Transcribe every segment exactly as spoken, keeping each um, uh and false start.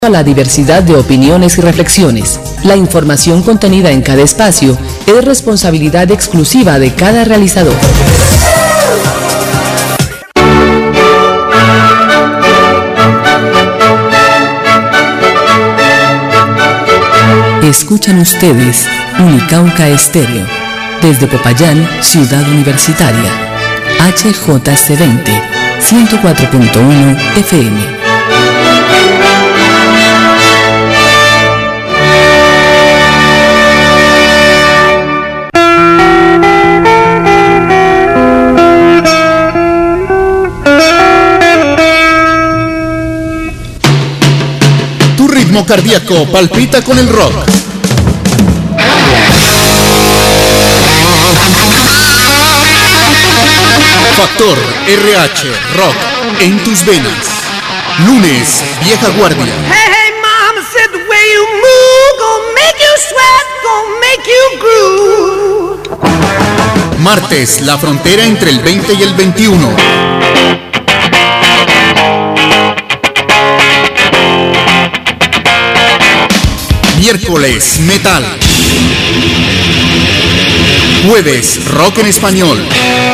A la diversidad de opiniones y reflexiones. La información contenida en cada espacio es responsabilidad exclusiva de cada realizador. Escuchan ustedes Unicauca Estéreo, desde Popayán, Ciudad Universitaria, H J C veinte, ciento cuatro punto uno F M. Tu ritmo cardíaco palpita con el rock. Factor R H Rock en tus venas. Lunes, Vieja Guardia. Hey, hey, mama said the way you move gonna make you sweat, gonna make you groove. Martes, la frontera entre el veinte y el veintiuno. Miércoles, metal. Jueves, rock en español.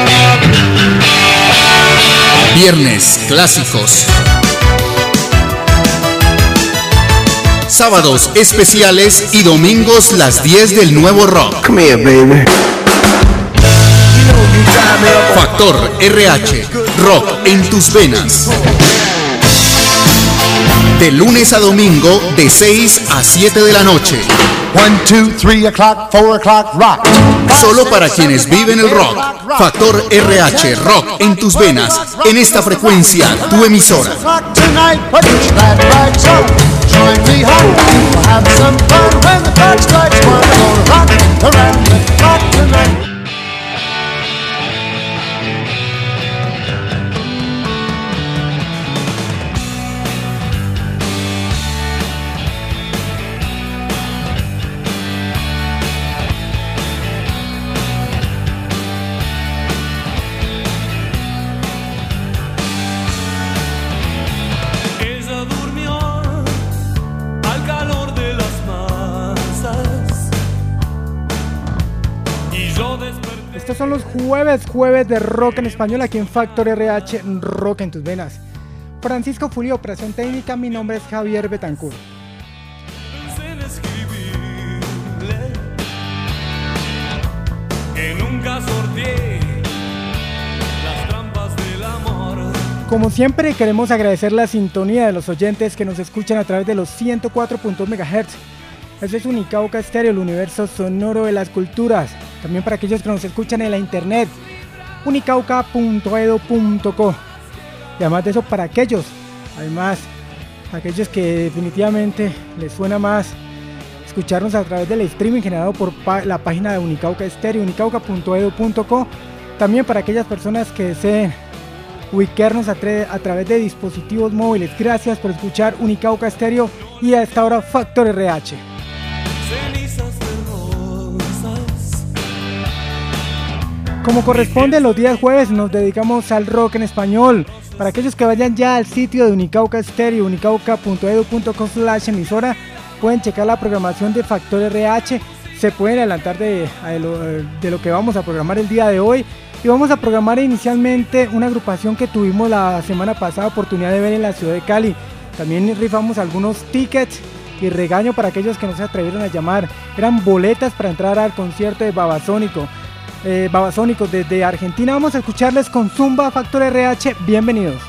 Viernes, clásicos. Sábados, especiales y domingos, las diez del nuevo rock. Come here, baby. Factor R H, rock en tus venas. De lunes a domingo, de seis a siete de la noche. One, two, three o'clock, four o'clock, rock. Solo para quienes viven el rock. Factor R H, rock en tus venas. En esta frecuencia, tu emisora. Estos son los jueves, jueves de rock en español aquí en Factor R H, rock en tus venas. Francisco Fulio, operación técnica, mi nombre es Javier Betancourt. Como siempre, queremos agradecer la sintonía de los oyentes que nos escuchan a través de los ciento cuatro punto uno megahertz. Este es Unicauca Estéreo, el universo sonoro de las culturas. También para aquellos que nos escuchan en la internet, unicauca punto edu punto co. Y además de eso, para aquellos, además, aquellos que definitivamente les suena más escucharnos a través del streaming generado por pa- la página de Unicauca Estéreo, unicauca punto edu punto co. También para aquellas personas que deseen ubicarnos a, tra- a través de dispositivos móviles. Gracias por escuchar Unicauca Estéreo y a esta hora Factor R H. Como corresponde, los días jueves nos dedicamos al rock en español. Para aquellos que vayan ya al sitio de Unicauca Estéreo, unicauca punto edu punto co slash emisora, pueden checar la programación de Factor R H. Se pueden adelantar de, de, lo, de lo que vamos a programar el día de hoy. Y vamos a programar inicialmente una agrupación que tuvimos la semana pasada oportunidad de ver en la ciudad de Cali. También rifamos algunos tickets y regaño para aquellos que no se atrevieron a llamar. Eran boletas para entrar al concierto de Babasónico. Eh, Babasónicos desde Argentina. Vamos a escucharles con Zumba Factor R H. Bienvenidos.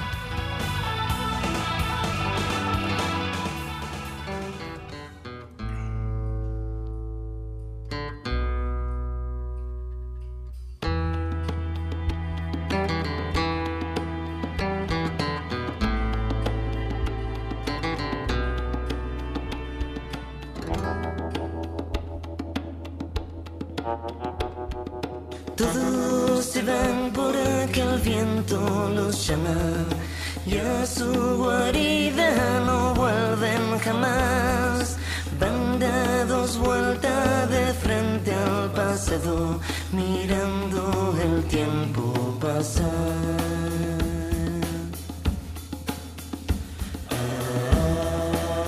Todos se van por acá, el viento los llama, y a su guarida no vuelven jamás. Van dados vuelta de frente al pasado, mirando el tiempo pasar. Ah.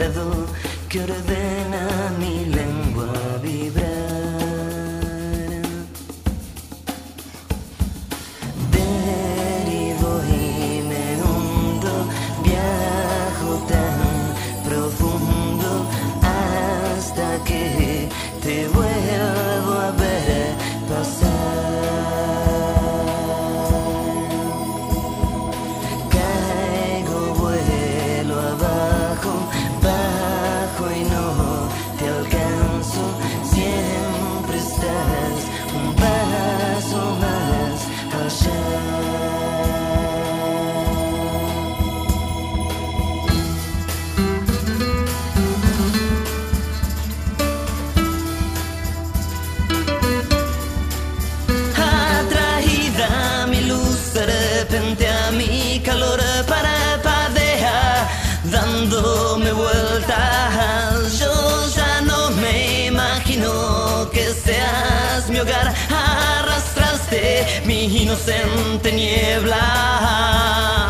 enredo que ordena mi lengua vibrar. Derivo y me hundo, viajo tan profundo hasta que te vuelvo a ver pasar. Caigo, vuelo abajo, bajo y no te alcanzo. Siempre estás un paso más allá. A mi calor parpadea, dándome vueltas. Yo ya no me imagino que seas mi hogar. Arrastraste mi inocente niebla.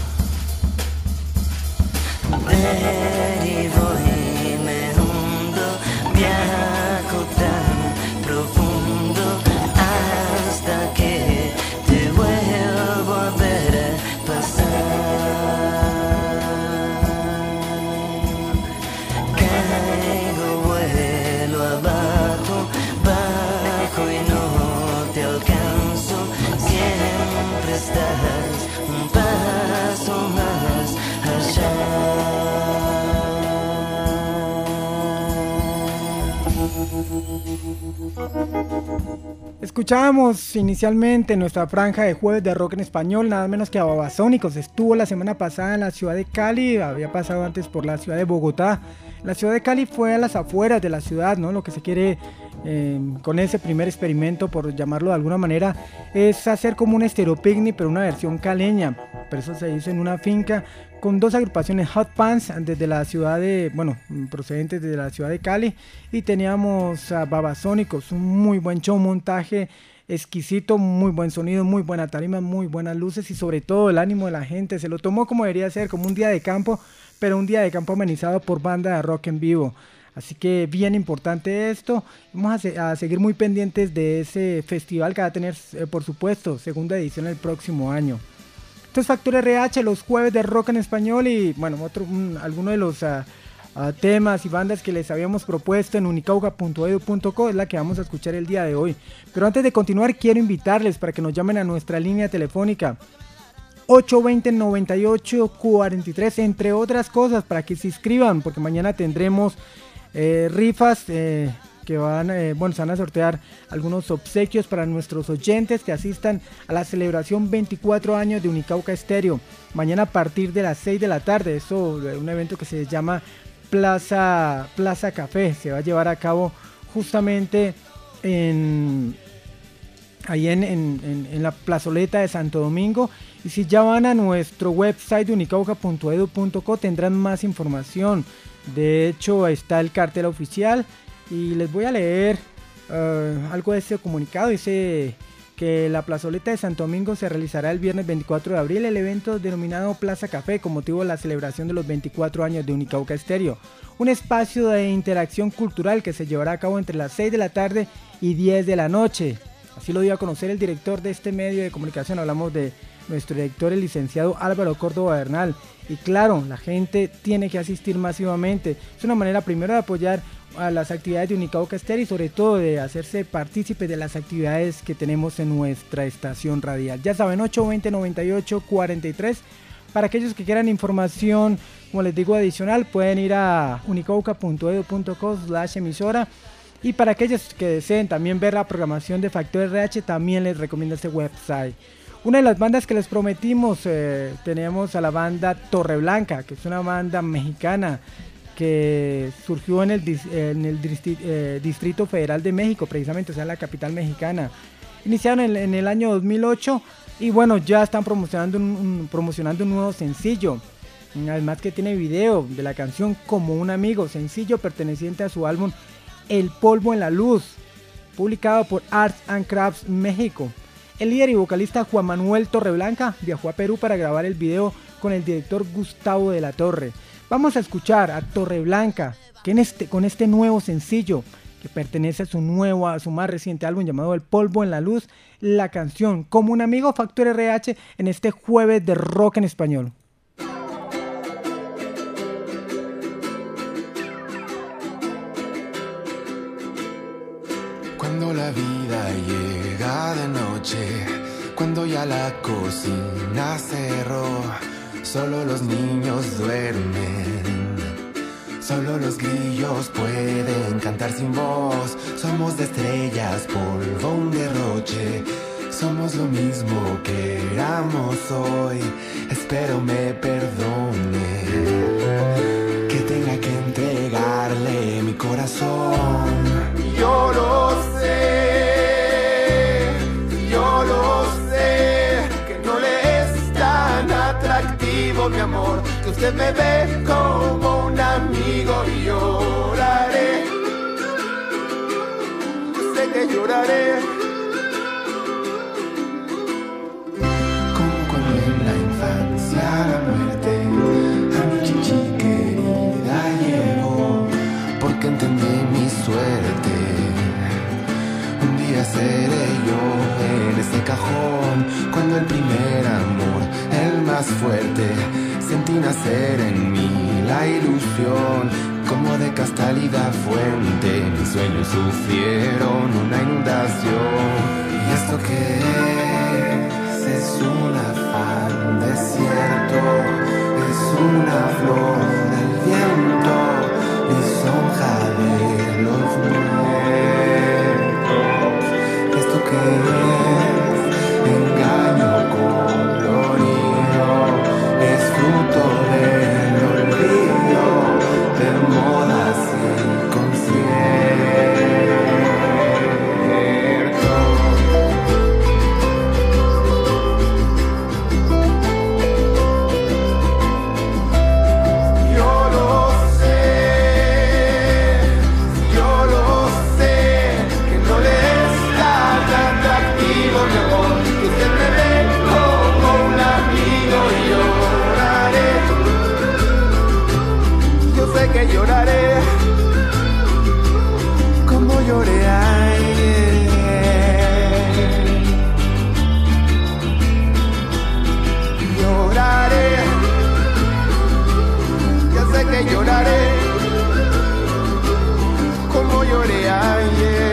Derivo y me hundo, viajo tan profundo hasta que te vuelvo a ver pasar. Caigo, vuelo abajo, bajo y no te alcanzo. Siempre estás un paso más allá. Escuchábamos inicialmente nuestra franja de jueves de rock en español, nada menos que a Babasónicos. Estuvo la semana pasada en la ciudad de Cali, había pasado antes por la ciudad de Bogotá. La ciudad de Cali fue a las afueras de la ciudad, ¿no? Lo que se quiere eh, con ese primer experimento, por llamarlo de alguna manera, es hacer como un estéreo picnic, pero una versión caleña. Por eso se hizo en una finca con dos agrupaciones Hot Pants desde la ciudad de, bueno, procedentes de la ciudad de Cali, y teníamos a Babasónicos, un muy buen show, montaje exquisito, muy buen sonido, muy buena tarima, muy buenas luces y sobre todo el ánimo de la gente. Se lo tomó como debería ser, como un día de campo, pero un día de campo amenizado por banda de rock en vivo. Así que bien importante esto. Vamos a, se- a seguir muy pendientes de ese festival que va a tener, eh, por supuesto, segunda edición el próximo año. Esto es Factor R H, los jueves de rock en español y bueno, otro, un, alguno de los uh, uh, temas y bandas que les habíamos propuesto en unicauca punto edu punto co es la que vamos a escuchar el día de hoy. Pero antes de continuar quiero invitarles para que nos llamen a nuestra línea telefónica ocho dos cero, nueve ocho cuatro tres, entre otras cosas, para que se inscriban, porque mañana tendremos eh, rifas eh, que van, eh, bueno, se van a sortear algunos obsequios para nuestros oyentes que asistan a la celebración veinticuatro años de Unicauca Estéreo. Mañana a partir de las seis de la tarde, eso, un evento que se llama Plaza, Plaza Café, se va a llevar a cabo justamente en... ahí en, en, en, en la plazoleta de Santo Domingo. Y si ya van a nuestro website unicauca punto edu punto co tendrán más información. De hecho está el cartel oficial y les voy a leer uh, algo de este comunicado. Dice que la plazoleta de Santo Domingo se realizará el viernes veinticuatro de abril el evento denominado Plaza Café con motivo de la celebración de los veinticuatro años de Unicauca Estéreo, un espacio de interacción cultural que se llevará a cabo entre las seis de la tarde y diez de la noche. Así lo dio a conocer el director de este medio de comunicación. Hablamos de nuestro director, el licenciado Álvaro Córdoba Bernal. Y claro, la gente tiene que asistir masivamente. Es una manera primero de apoyar a las actividades de Unicauca Estéreo y sobre todo de hacerse partícipes de las actividades que tenemos en nuestra estación radial. Ya saben, ocho dos cero, nueve ocho cuatro tres. Para aquellos que quieran información, como les digo, adicional, pueden ir a unicauca punto edu punto co slash emisora. Y para aquellos que deseen también ver la programación de Factor R H, también les recomiendo este website. Una de las bandas que les prometimos, eh, tenemos a la banda Torreblanca, que es una banda mexicana que surgió en el, en el distrito, eh, Distrito Federal de México, precisamente, o sea, la capital mexicana. Iniciaron en, en el año dos mil ocho y bueno, ya están promocionando un, un, promocionando un nuevo sencillo. Además que tiene video de la canción Como un Amigo, sencillo perteneciente a su álbum El Polvo en la Luz, publicado por Arts and Crafts México. El líder y vocalista Juan Manuel Torreblanca viajó a Perú para grabar el video con el director Gustavo de la Torre. Vamos a escuchar a Torreblanca, que en este, con este nuevo sencillo, que pertenece a su nuevo, a su más reciente álbum llamado El Polvo en la Luz, la canción Como un Amigo, Factor R H, en este jueves de rock en español. Cuando la vida llega de noche, cuando ya la cocina cerró, solo los niños duermen, solo los grillos pueden cantar sin voz. Somos de estrellas, polvo, un derroche, somos lo mismo que éramos hoy. Espero me perdone que tenga que entregarle mi corazón. Yo lo sé, yo lo sé, que no le es tan atractivo mi amor, que usted me ve como un amigo y lloraré, sé que lloraré, como cuando en la infancia la muerte a mi chichi querida llegó, porque entendí mi suerte. Un día seré yo en ese cajón, cuando el primer amor, el más fuerte, sentí nacer en mí la ilusión, como de castálida fuente, mis sueños sufrieron una inundación. Y esto que es, es un afán desierto, es una flor del viento, lisonja de los muertos. Esto que es engaño colorido, es fruto del olvido, de modas inconscientes. Yo lo sé, yo lo sé, que no le es tan atractivo mi amor, que usted me ve como un amigo y lloraré, yo sé que lloraré, como lloré ayer, lloraré, ya sé que lloraré, como lloré ayer.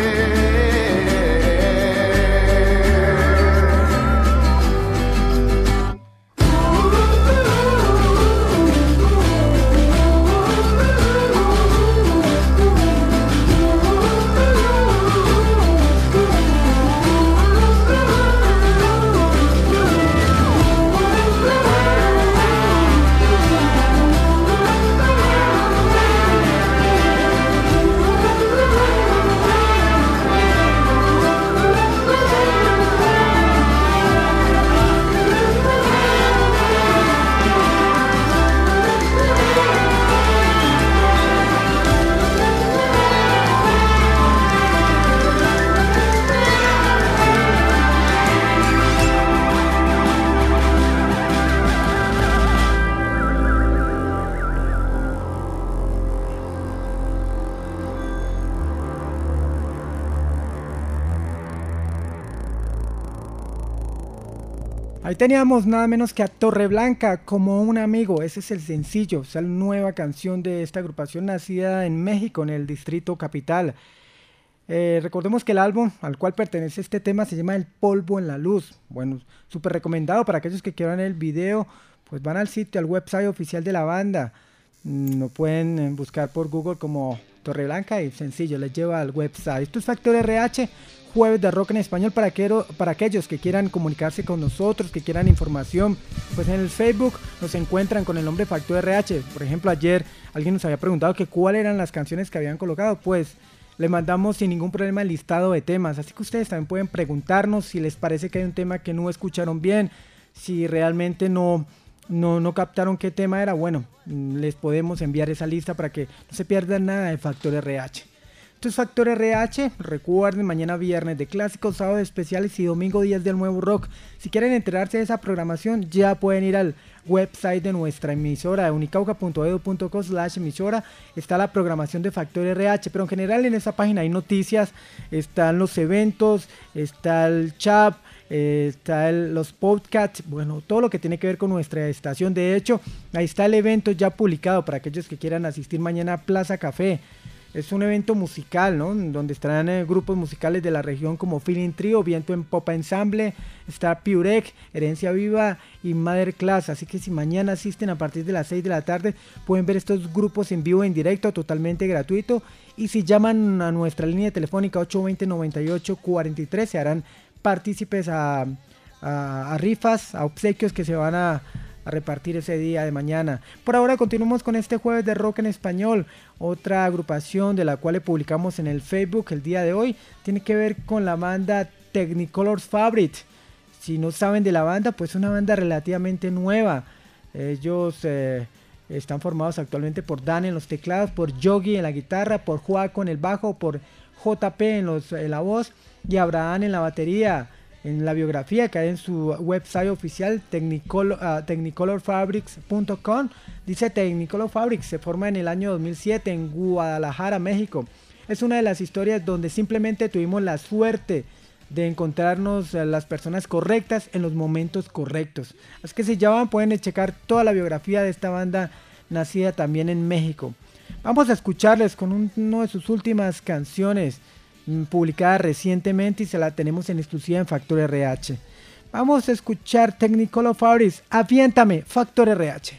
Ahí teníamos nada menos que a Torreblanca, Como un Amigo. Ese es el sencillo, o sea, la nueva canción de esta agrupación nacida en México, en el Distrito Capital. Eh, recordemos que el álbum al cual pertenece este tema se llama El Polvo en la Luz. Bueno, súper recomendado para aquellos que quieran el video, pues van al sitio, al website oficial de la banda. Lo pueden buscar por Google como Torreblanca y sencillo, les lleva al website. Esto es Factor R H, jueves de rock en español para, que, para aquellos que quieran comunicarse con nosotros, que quieran información. Pues en el Facebook nos encuentran con el nombre Factor R H. Por ejemplo, ayer alguien nos había preguntado que cuáles eran las canciones que habían colocado. Pues le mandamos sin ningún problema el listado de temas, así que ustedes también pueden preguntarnos si les parece que hay un tema que no escucharon bien, si realmente no, no, no captaron qué tema era. Bueno, les podemos enviar esa lista para que no se pierdan nada de Factor R H. Esto es Factor R H, recuerden, mañana viernes de clásicos, sábado de especiales y domingo días del nuevo rock. Si quieren enterarse de esa programación, ya pueden ir al website de nuestra emisora, unicauca punto edu punto co slash emisora, está la programación de Factor R H, pero en general en esa página hay noticias, están los eventos, está el chat, eh, está el, los podcasts, bueno, todo lo que tiene que ver con nuestra estación. De hecho, ahí está el evento ya publicado para aquellos que quieran asistir mañana a Plaza Café. Es un evento musical, ¿no? Donde estarán eh, grupos musicales de la región como Feeling Trio, Viento en Popa Ensemble, está Piurek, Herencia Viva y Mother Class. Así que si mañana asisten a partir de las seis de la tarde, pueden ver estos grupos en vivo, en directo, totalmente gratuito. Y si llaman a nuestra línea telefónica ocho dos cero, nueve ocho cuatro tres, se harán partícipes a, a, a rifas, a obsequios que se van a... a repartir ese día de mañana. Por ahora continuamos con este jueves de rock en español. Otra agrupación de la cual le publicamos en el Facebook el día de hoy tiene que ver con la banda Technicolor Fabric. Si no saben de la banda, pues es una banda relativamente nueva. Ellos eh, están formados actualmente por Dan en los teclados, por Yogi en la guitarra, por Joaco en el bajo, por J P en, los, en la voz y Abraham en la batería. En la biografía que hay en su website oficial Technicolor, uh, technicolor fabrics punto com, dice Technicolor Fabrics se forma en el año dos mil siete en Guadalajara, México. Es una de las historias donde simplemente tuvimos la suerte de encontrarnos a las personas correctas en los momentos correctos. Así que si ya van, pueden checar toda la biografía de esta banda nacida también en México. Vamos a escucharles con un, una de sus últimas canciones, publicada recientemente y se la tenemos en exclusiva en Factor R H. Vamos a escuchar Technicolor Fabrics, Aviéntame, Factor R H.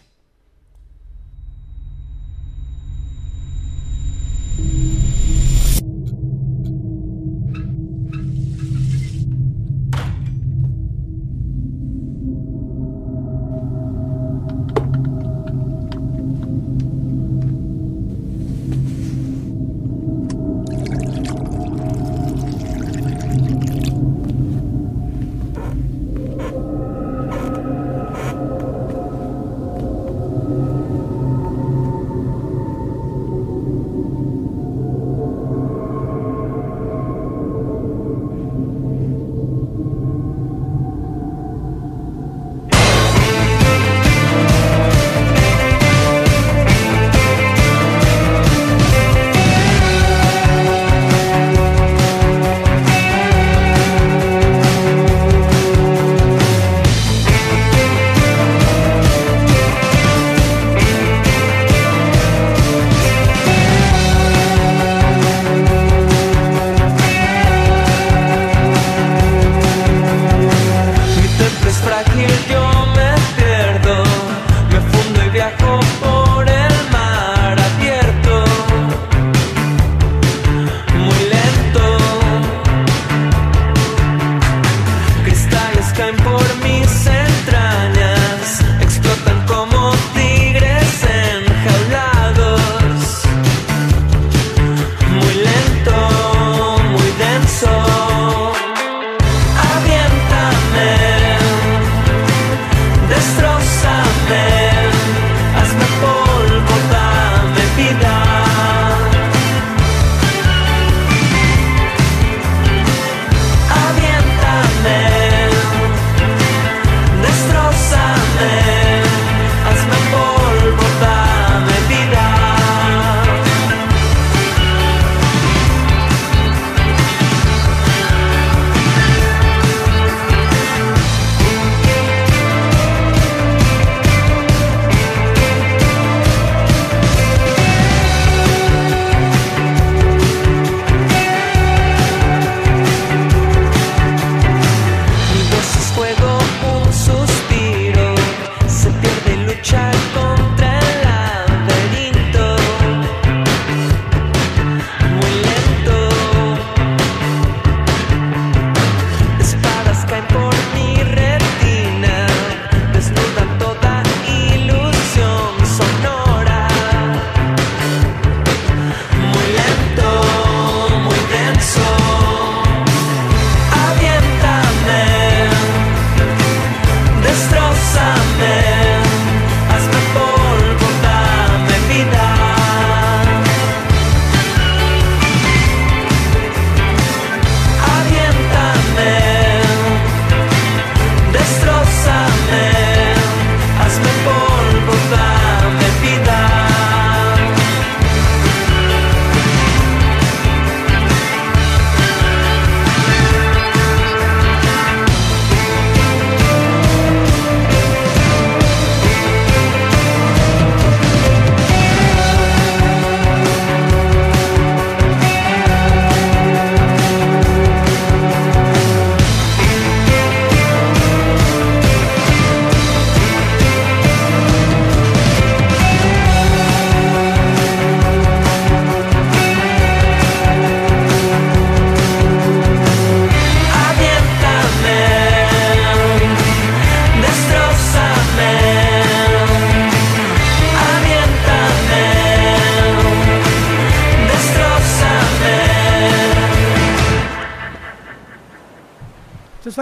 Hazme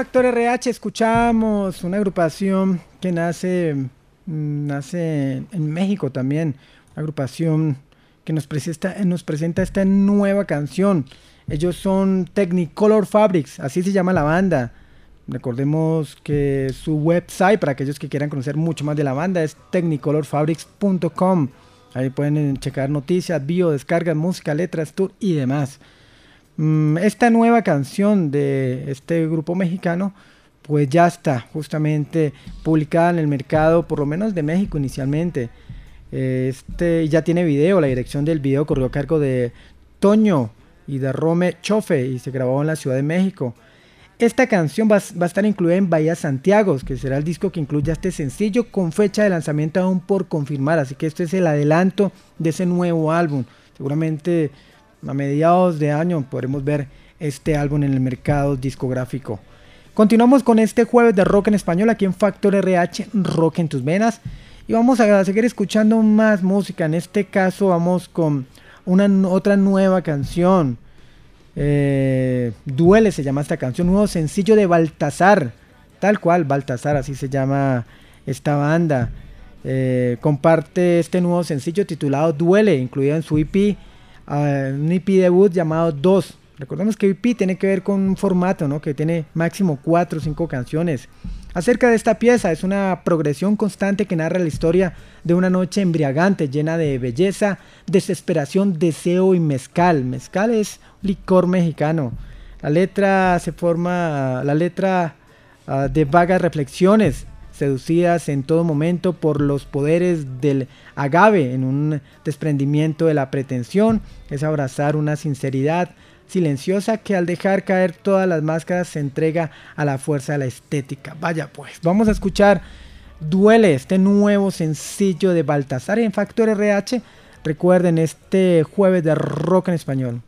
Factor R H escuchamos una agrupación que nace, nace en México también, una agrupación que nos presenta, nos presenta esta nueva canción. Ellos son Technicolor Fabrics, así se llama la banda. Recordemos que su website, para aquellos que quieran conocer mucho más de la banda, es technicolor fabrics punto com. Ahí pueden checar noticias, bio, descargas, música, letras, tour y demás. Esta nueva canción de este grupo mexicano pues ya está justamente publicada en el mercado, por lo menos de México inicialmente. Este ya tiene video, la dirección del video corrió a cargo de Toño y de Rome Chofe y se grabó en la Ciudad de México. Esta canción va, va a estar incluida en Bahía Santiago, que será el disco que incluya este sencillo con fecha de lanzamiento aún por confirmar, así que este es el adelanto de ese nuevo álbum. Seguramente a mediados de año podremos ver este álbum en el mercado discográfico. Continuamos con este jueves de rock en español aquí en Factor R H, Rock en tus venas, y vamos a seguir escuchando más música. En este caso vamos con una otra nueva canción. Eh, Duele se llama esta canción, nuevo sencillo de Baltasar, tal cual, Baltasar, así se llama esta banda. Eh, comparte este nuevo sencillo titulado Duele, incluido en su E P, uh, un E P debut llamado dos. Recordemos que E P tiene que ver con un formato, ¿no?, que tiene máximo cuatro o cinco canciones. Acerca de esta pieza, es una progresión constante que narra la historia de una noche embriagante llena de belleza, desesperación, deseo y mezcal. Mezcal es licor mexicano. La letra se forma, la letra uh, de vagas reflexiones, seducidas en todo momento por los poderes del agave, en un desprendimiento de la pretensión, es abrazar una sinceridad silenciosa que al dejar caer todas las máscaras se entrega a la fuerza de la estética. Vaya pues, vamos a escuchar Duele, este nuevo sencillo de Baltasar en Factor R H. Recuerden, este jueves de rock en español.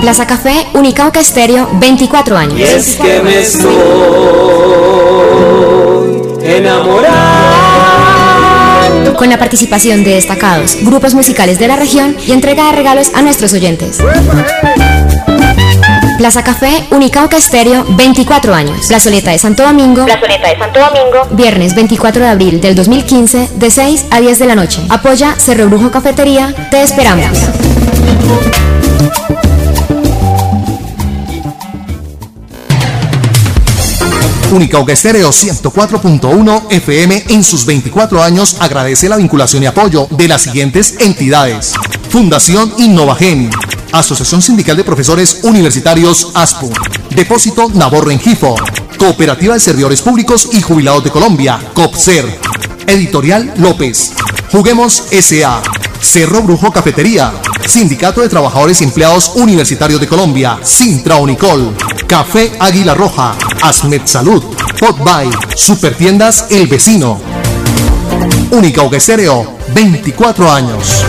Plaza Café, Unicauca Estéreo, veinticuatro años. Y es que me estoy enamorando. Con la participación de destacados grupos musicales de la región y entrega de regalos a nuestros oyentes. Plaza Café, Unicauca Estéreo, veinticuatro años. Plazoleta de Santo Domingo. Plazoleta de Santo Domingo. Viernes veinticuatro de abril del dos mil quince, de seis a diez de la noche. Apoya Cerro Brujo Cafetería. Te esperamos. Unicauca Estéreo ciento cuatro punto uno F M en sus veinticuatro años agradece la vinculación y apoyo de las siguientes entidades: Fundación Innovagen, Asociación Sindical de Profesores Universitarios ASPU, Depósito Nabor Rengifo, Cooperativa de Servidores Públicos y Jubilados de Colombia, COPSER, Editorial López, Juguemos S A, Cerro Brujo Cafetería, Sindicato de Trabajadores y Empleados Universitarios de Colombia, Sintra Unicol, Café Águila Roja, Asmed Salud, Potbay, Supertiendas El Vecino. Unicauca Estéreo, veinticuatro años.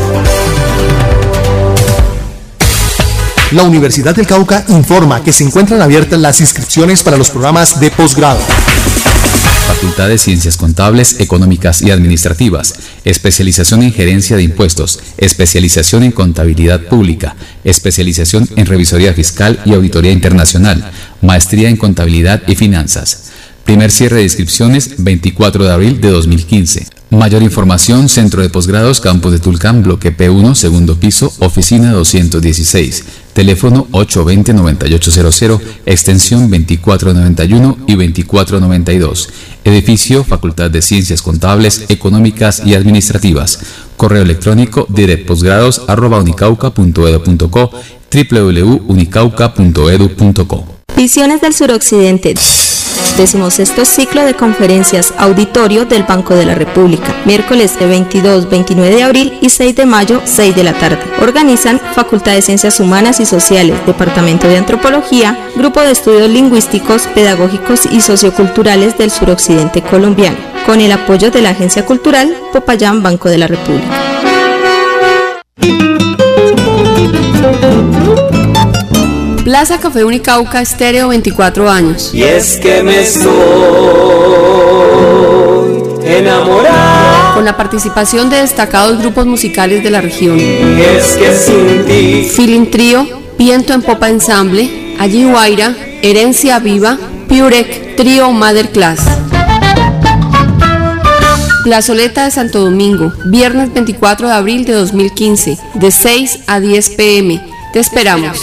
La Universidad del Cauca informa que se encuentran abiertas las inscripciones para los programas de posgrado. Facultad de Ciencias Contables, Económicas y Administrativas, especialización en Gerencia de Impuestos, especialización en Contabilidad Pública, especialización en Revisoría Fiscal y Auditoría Internacional, maestría en Contabilidad y Finanzas. Primer cierre de inscripciones veinticuatro de abril de dos mil quince. Mayor información, Centro de Posgrados, Campus de Tulcán, Bloque P uno, segundo piso, oficina doscientos dieciséis. Teléfono ocho dos cero, nueve ocho cero cero, extensión veinticuatro noventa y uno y veinticuatro noventa y dos. Edificio, Facultad de Ciencias Contables, Económicas y Administrativas. Correo electrónico directposgrados arroba unicauca punto edu punto co, doble u doble u doble u punto unicauca punto edu punto co. Visiones del Suroccidente. Decimosexto ciclo de conferencias auditorio del Banco de la República, miércoles de veintidós, veintinueve de abril y seis de mayo, seis de la tarde. Organizan Facultad de Ciencias Humanas y Sociales, Departamento de Antropología, Grupo de Estudios Lingüísticos, Pedagógicos y Socioculturales del Suroccidente Colombiano, con el apoyo de la Agencia Cultural Popayán, Banco de la República. Plaza Café Unicauca Estéreo, veinticuatro años. Y es que me estoy enamorando. Con la participación de destacados grupos musicales de la región. Y es que sin ti. Feeling Trío, Viento en Popa Ensamble, Allí Guaira, Herencia Viva, Piurec, Trío Mother Class. Plazoleta de Santo Domingo, viernes veinticuatro de abril de dos mil quince, de seis a diez pm. Te esperamos.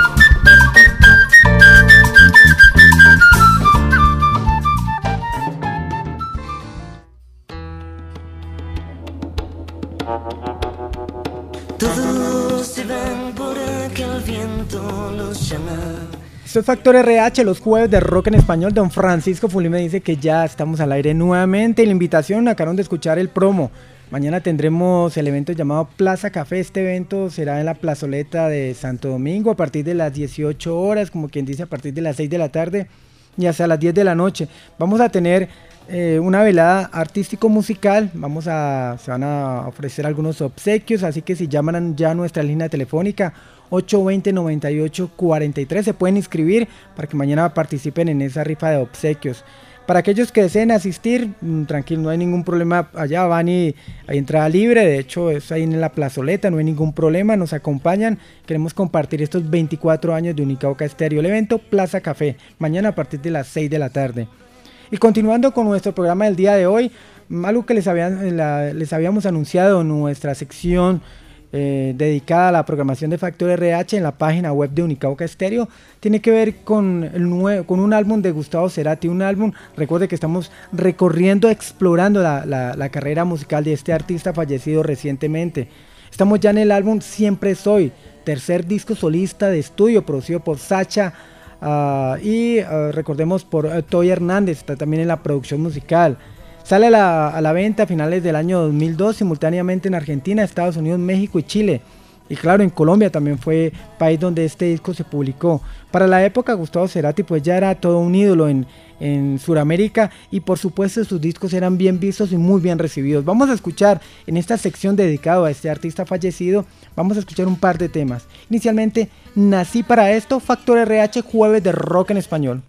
Esto es Factor R H, los jueves de rock en español. Don Francisco Fulí me dice que ya estamos al aire nuevamente. Y la invitación, acabaron de escuchar el promo. Mañana tendremos el evento llamado Plaza Café. Este evento será en la plazoleta de Santo Domingo a partir de las dieciocho horas, como quien dice, a partir de las seis de la tarde y hasta las diez de la noche. Vamos a tener eh, una velada artístico-musical. Vamos a, se van a ofrecer algunos obsequios, así que si llaman ya a nuestra línea telefónica ocho dos cero, nueve ocho cuatro tres, se pueden inscribir para que mañana participen en esa rifa de obsequios. Para aquellos que deseen asistir, mmm, tranquilo, no hay ningún problema, allá van y hay entrada libre, de hecho es ahí en la plazoleta, no hay ningún problema, nos acompañan, queremos compartir estos veinticuatro años de Unicauca Estéreo, el evento Plaza Café, mañana a partir de las seis de la tarde. Y continuando con nuestro programa del día de hoy, algo que les, habían, la, les habíamos anunciado en nuestra sección Eh, dedicada a la programación de Factor R H en la página web de Unicauca Estéreo, tiene que ver con, el nuevo, con un álbum de Gustavo Cerati, un álbum, recuerde que estamos recorriendo, explorando la, la, la carrera musical de este artista fallecido recientemente. Estamos ya en el álbum Siempre Soy, tercer disco solista de estudio producido por Sacha uh, y uh, recordemos por uh, Toy Hernández, está también en la producción musical. Sale a la, a la venta a finales del año dos mil dos, simultáneamente en Argentina, Estados Unidos, México y Chile. Y claro, en Colombia también fue país donde este disco se publicó. Para la época, Gustavo Cerati pues ya era todo un ídolo en, en Sudamérica, y por supuesto sus discos eran bien vistos y muy bien recibidos. Vamos a escuchar en esta sección dedicada a este artista fallecido, vamos a escuchar un par de temas. Inicialmente, Nací para esto, Factor R H, jueves de rock en español.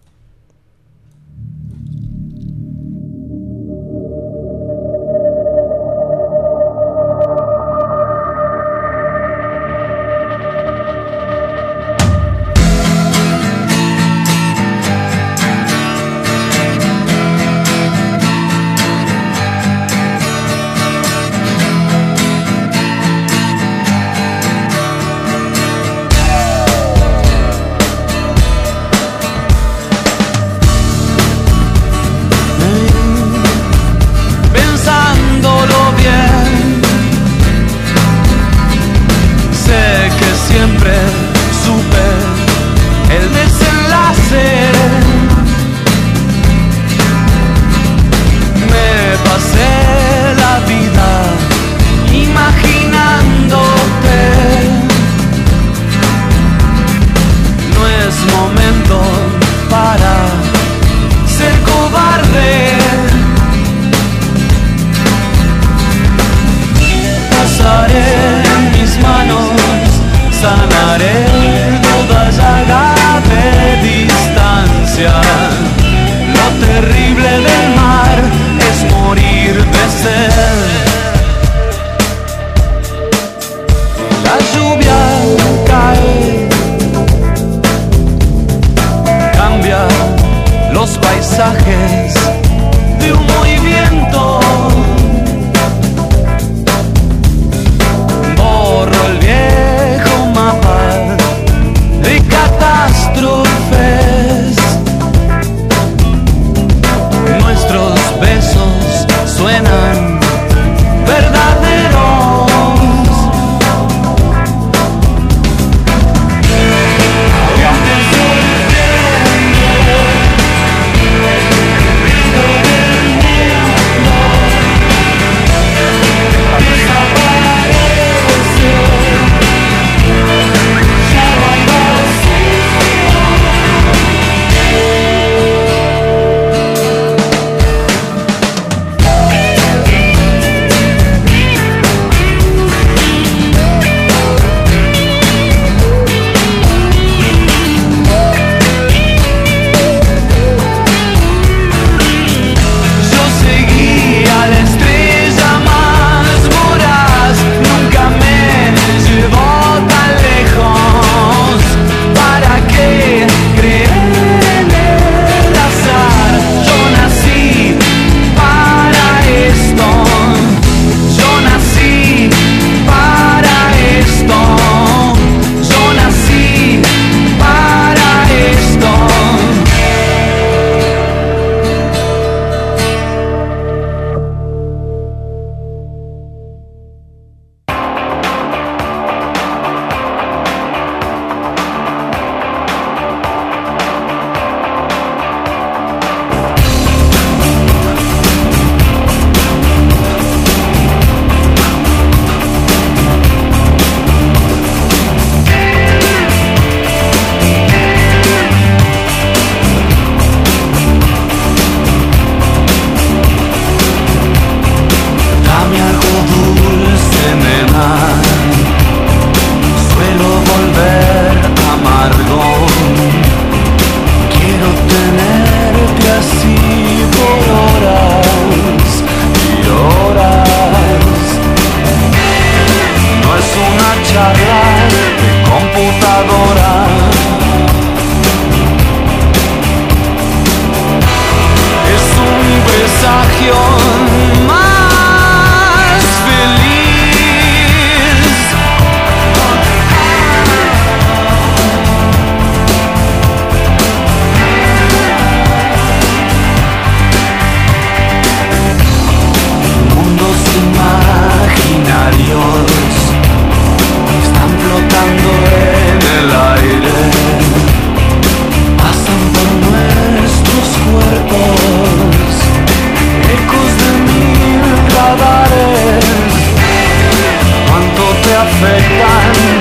afectan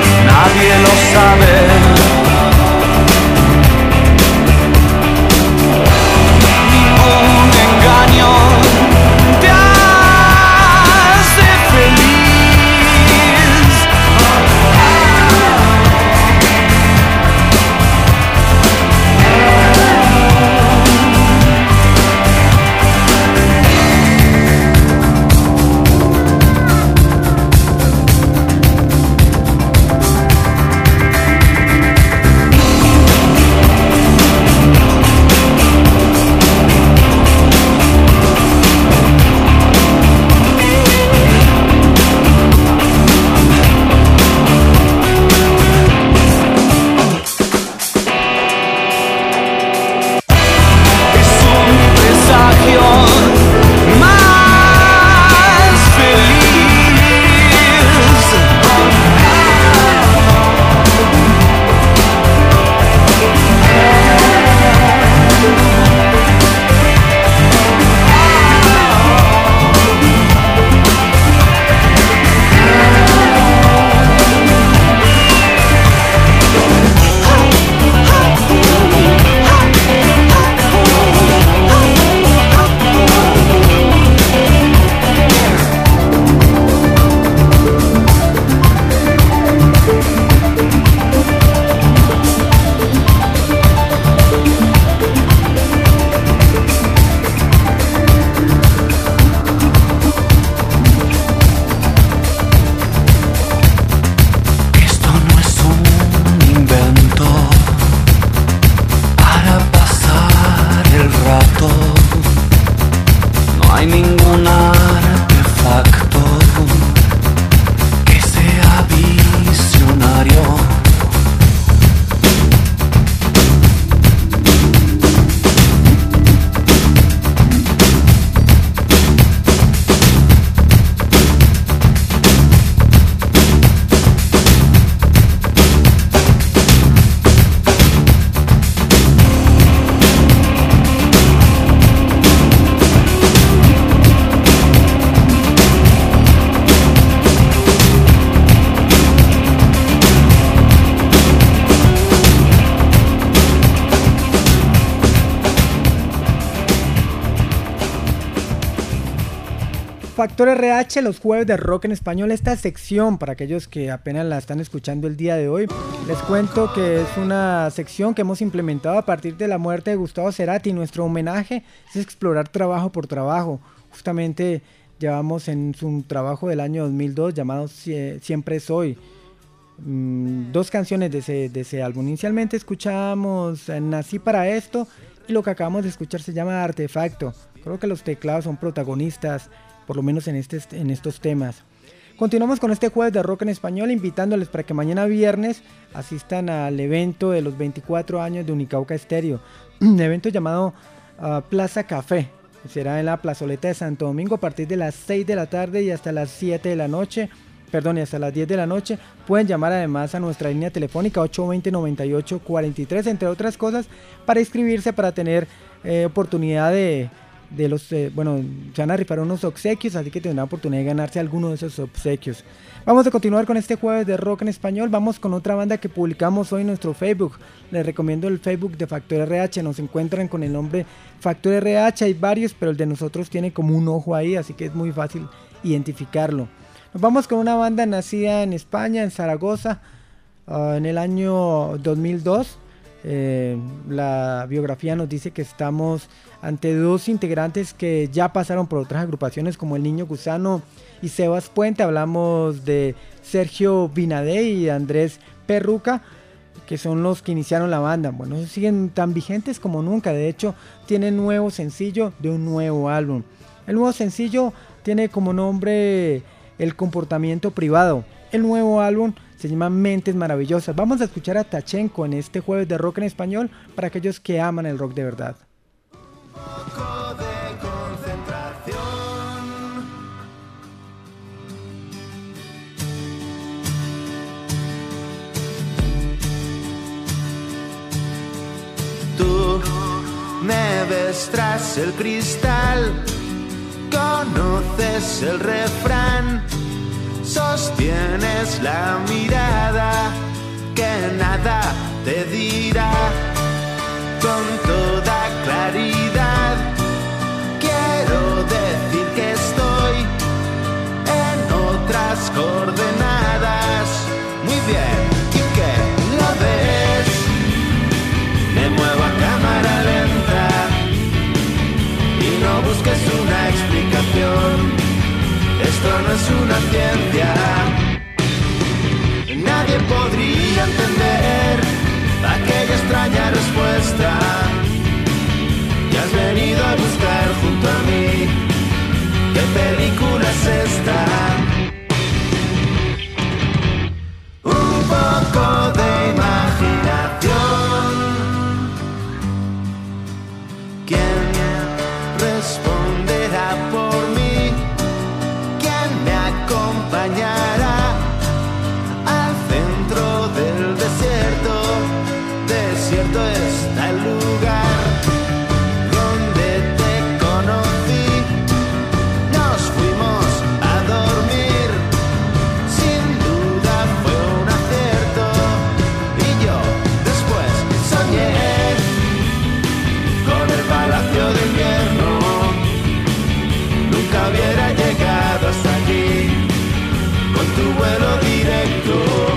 nadie lo sabe. Ningún engaño te hace feliz. Factor R H, los jueves de rock en español. Esta sección, para aquellos que apenas la están escuchando el día de hoy, les cuento que es una sección que hemos implementado a partir de la muerte de Gustavo Cerati. Nuestro homenaje es explorar trabajo por trabajo. Justamente llevamos en su trabajo del año dos mil dos llamado Siempre Soy mmm, dos canciones de ese, de ese álbum. Inicialmente escuchamos Nací para esto, y lo que acabamos de escuchar se llama Artefacto. Creo que los teclados son protagonistas, por lo menos en, este, en estos temas. Continuamos con este jueves de rock en español, invitándoles para que mañana viernes asistan al evento de los veinticuatro años de Unicauca Estéreo, un evento llamado uh, Plaza Café. Será en la plazoleta de Santo Domingo a partir de las seis de la tarde y hasta las siete de la noche, perdón, y hasta las diez de la noche. Pueden llamar además a nuestra línea telefónica ocho dos cero, nueve ocho cuatro tres, entre otras cosas, para inscribirse, para tener eh, oportunidad de... de los, eh, bueno, se van a rifar unos obsequios, así que tendrán oportunidad de ganarse alguno de esos obsequios. Vamos a continuar con este jueves de rock en español. Vamos con otra banda que publicamos hoy en nuestro Facebook. Les recomiendo el Facebook de Factor R H. Nos encuentran con el nombre Factor R H. Hay varios, pero el de nosotros tiene como un ojo ahí, así que es muy fácil identificarlo. Nos vamos con una banda nacida en España, en Zaragoza, uh, en el año dos mil dos. Eh, la biografía nos dice que estamos ante dos integrantes que ya pasaron por otras agrupaciones como El Niño Gusano y Sebas Puente. Hablamos de Sergio Binadé y Andrés Perruca, que son los que iniciaron la banda. Bueno, siguen tan vigentes como nunca. De hecho, tienen nuevo sencillo de un nuevo álbum. El nuevo sencillo tiene como nombre El Comportamiento Privado. El nuevo álbum se llama Mentes Maravillosas. Vamos a escuchar a Tachenko en este jueves de rock en español para aquellos que aman el rock de verdad. Un poco de concentración. Tú me ves tras el cristal, conoces el refrán, sostienes la mirada nada te dirá con toda claridad. Quiero decir que estoy en otras coordenadas. Muy bien, ¿y qué? ¿Lo ves? Me muevo a cámara lenta y no busques una explicación. Esto no es una ciencia. Nadie podría entender aquella extraña respuesta que has venido a buscar junto a mí. ¿Qué película es esta? Un poco de imaginación. ¿Quién responderá por mí? ¿Quién me acompañará al centro del desierto? Desierto está el lugar donde te conocí. Nos fuimos a dormir, sin duda fue un acierto. Y yo después soñé con el palacio de invierno. Nunca hubiera llegado hasta aquí con tu vuelo directo.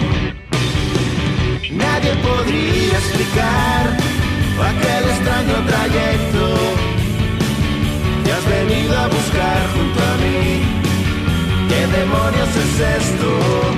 Nadie podría explicar aquel extraño trayecto que has venido a buscar junto a mí. ¿Qué demonios es esto?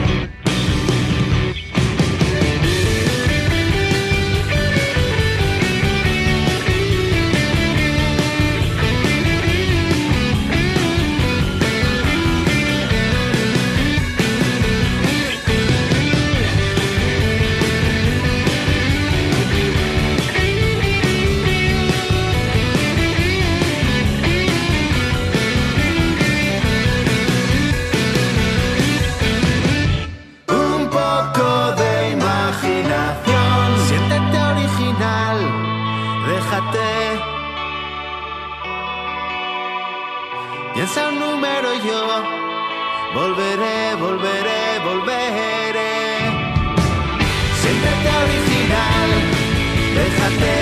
Piensa un número y yo volveré, volveré, volveré. Siéntete original, déjate.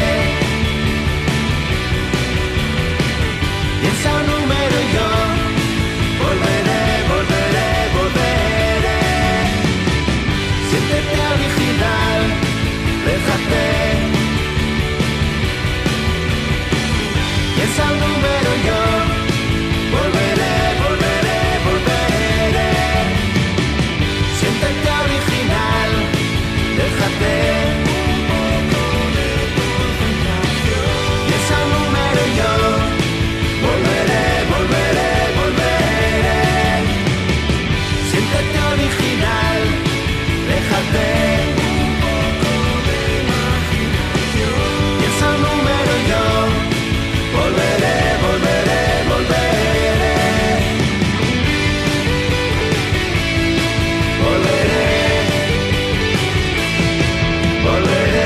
Piensa un número y yo volveré, volveré, volveré. Siéntete original, déjate. Piensa un número y yo volveré, volveré, volveré. Siéntete original, déjate. Piensa un número y yo volveré, volveré, volveré. Siéntete original, déjate. Piensa un número y yo volveré, volveré, volveré. Volveré, volveré.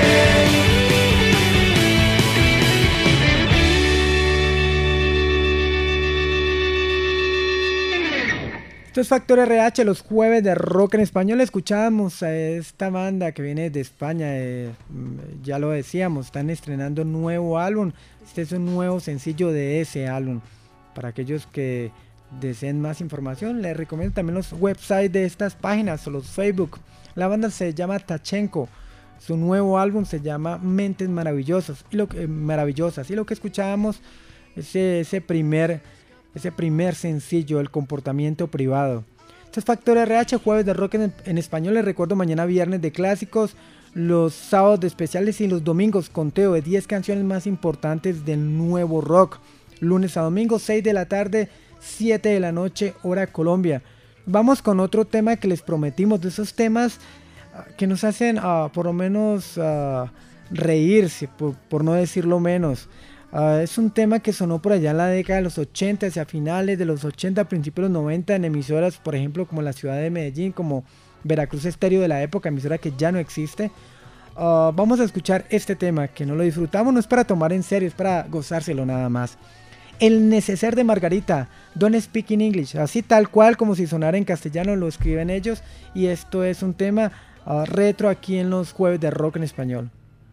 Esto es Factor R H, los jueves de rock en español. Escuchábamos a esta banda que viene de España, eh, ya lo decíamos, están estrenando un nuevo álbum. Este es un nuevo sencillo de ese álbum. Para aquellos que deseen más información, les recomiendo también los websites de estas páginas o los Facebook. La banda se llama Tachenko. Su nuevo álbum se llama Mentes Maravillosas. Y lo que, eh, maravillosas. Y lo que escuchábamos, ese, ese, primer, ese primer sencillo, El Comportamiento Privado. Este es Factor R H, jueves de rock en, en español. Les recuerdo, mañana viernes de clásicos, los sábados de especiales y los domingos conteo de diez canciones más importantes del nuevo rock. Lunes a domingo, seis de la tarde, siete de la noche, hora Colombia. Vamos con otro tema que les prometimos, de esos temas uh, que nos hacen uh, por lo menos uh, reírse, por, por no decirlo menos. Uh, es un tema que sonó por allá en la década de los ochenta, hacia finales de los ochenta, principios de los noventa, en emisoras, por ejemplo, como la ciudad de Medellín, como Veracruz Estéreo de la época, emisora que ya no existe. Uh, vamos a escuchar este tema, que no lo disfrutamos, no es para tomar en serio, es para gozárselo nada más. El neceser de Margarita, Don't Speak in English, así tal cual como si sonara en castellano, lo escriben ellos, y esto es un tema uh, retro aquí en los jueves de rock en español.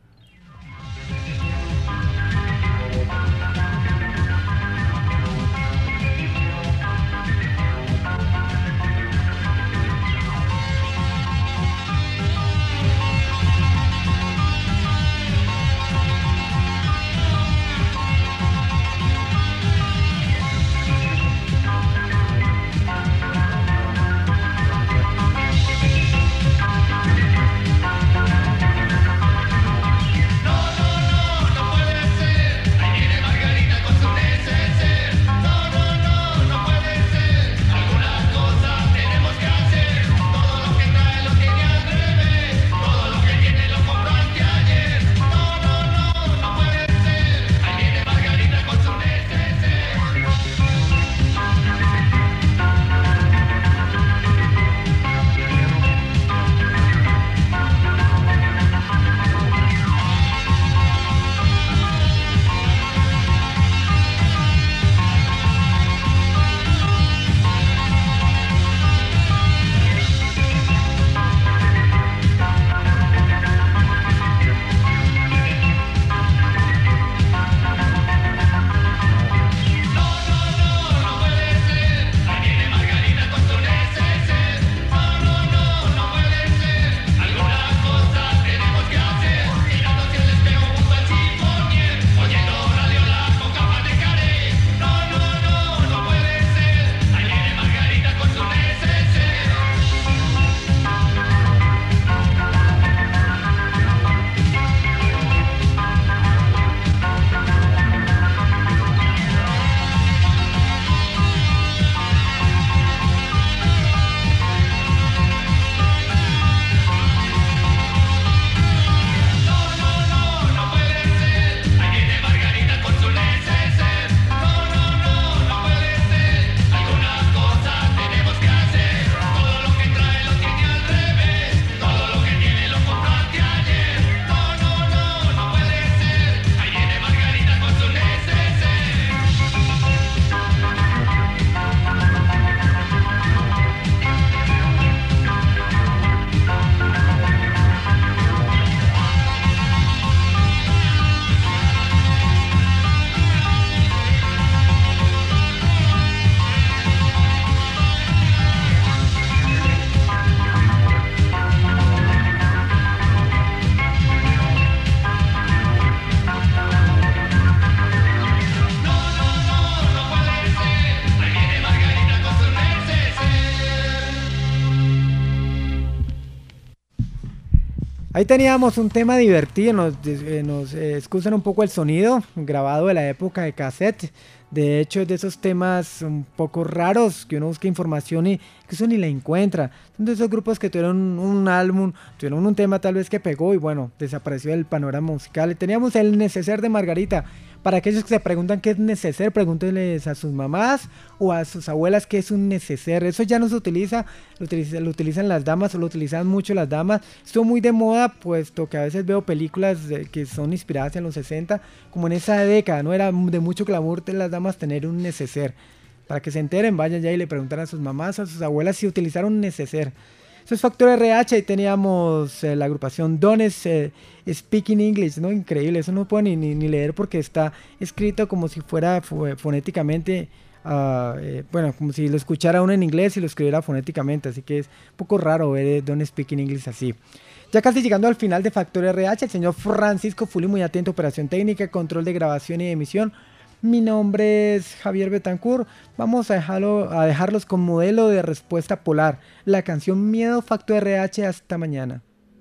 Ahí teníamos un tema divertido, nos, eh, nos eh, excusan un poco el sonido, grabado de la época de cassette. De hecho, es de esos temas un poco raros que uno busca información y que eso ni la encuentra. Son de esos grupos que tuvieron un álbum, tuvieron un tema tal vez que pegó y bueno, desapareció del panorama musical. Y teníamos el neceser de Margarita. Para aquellos que se preguntan qué es neceser, pregúntenles a sus mamás o a sus abuelas qué es un neceser. Eso ya no se utiliza, lo, utiliza, lo utilizan las damas o lo utilizan mucho las damas. Estuvo muy de moda, puesto que a veces veo películas de, que son inspiradas en los sesenta, como en esa década, ¿no? Era de mucho glamour de las damas tener un neceser. Para que se enteren, vayan ya y le preguntan a sus mamás o a sus abuelas si utilizaron un neceser. Eso es Factor R H. Ahí teníamos eh, la agrupación Dones eh, Speaking English, ¿no? Increíble, eso no puedo ni, ni, ni leer porque está escrito como si fuera fonéticamente, uh, eh, bueno, como si lo escuchara uno en inglés y lo escribiera fonéticamente, así que es un poco raro ver eh, Dones Speaking English así. Ya casi llegando al final de Factor R H, el señor Francisco Fuli, muy atento, operación técnica, control de grabación y emisión. Mi nombre es Javier Betancourt. Vamos a, dejarlo, a dejarlos con Modelo de Respuesta Polar, la canción Miedo, Factor R H. Hasta mañana.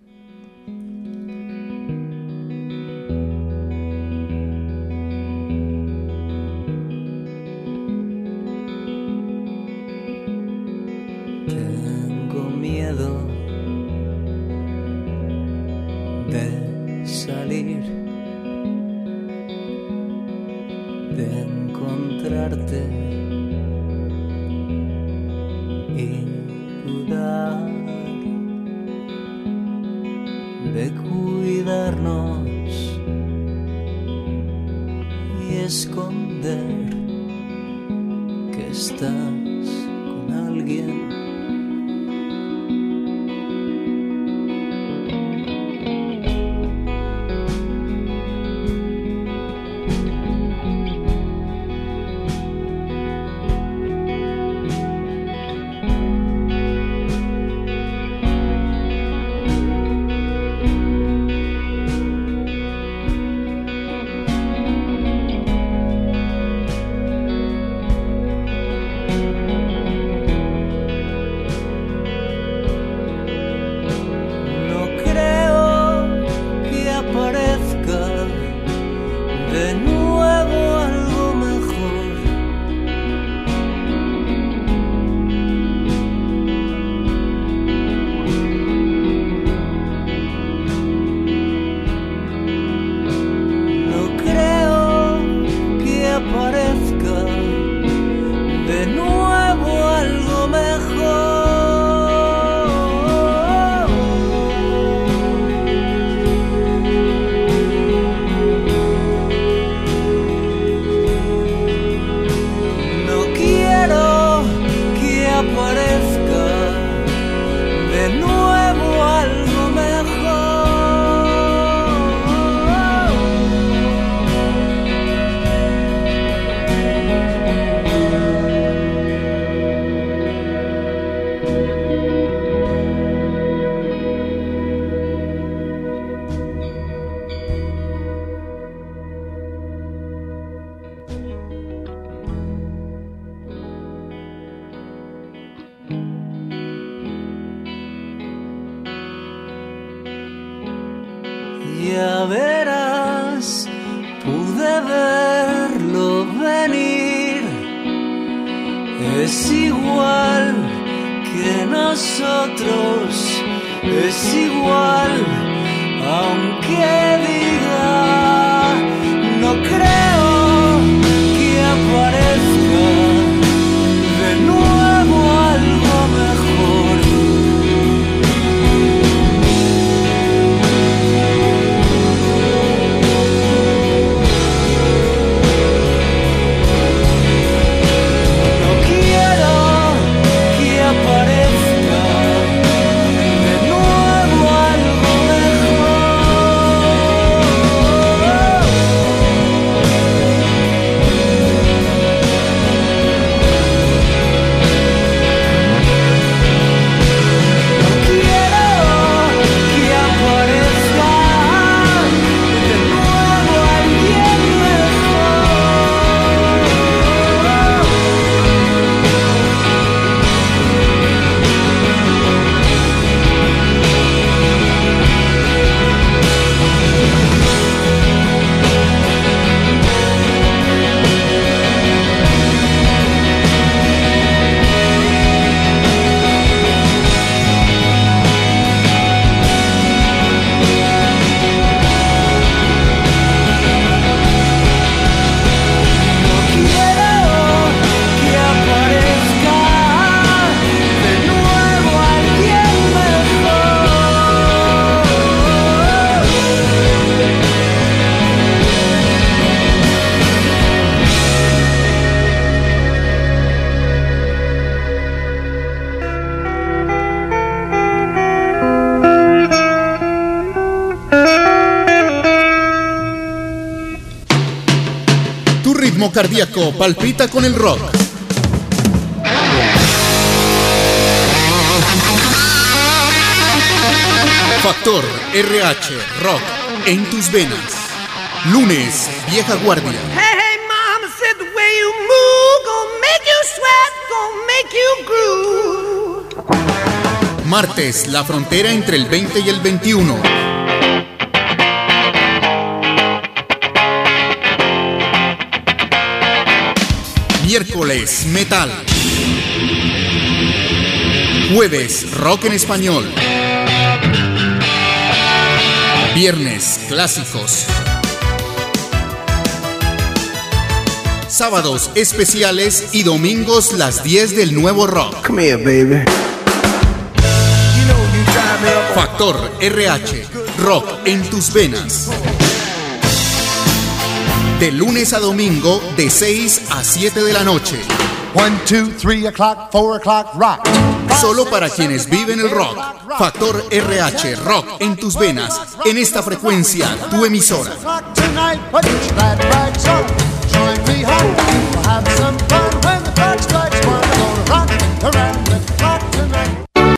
Tengo miedo de salir, de encontrarte y dudar, de cuidarnos y esconder que estás con alguien. Ya verás, pude verlo venir. Es igual que nosotros, es igual, aunque diga, no creo que aparezca de nuevo algo mejor. Cardíaco palpita con el rock. Factor R H Rock en tus venas. Lunes, Vieja Guardia. Hey, hey, mama said the way you move gonna make you sweat, gonna make you groove. Martes, la frontera entre el veinte y el veintiuno. Miércoles, metal. Jueves, rock en español. Viernes, clásicos. Sábados, especiales y domingos, las diez del nuevo rock. Come here, baby. Factor R H, rock en tus venas. De lunes a domingo, de seis a siete de la noche. One, two, three o'clock, four o'clock, rock. Solo para quienes viven el rock. Factor R H, rock en tus venas. En esta frecuencia, tu emisora. Tonight, put that right, so join me home.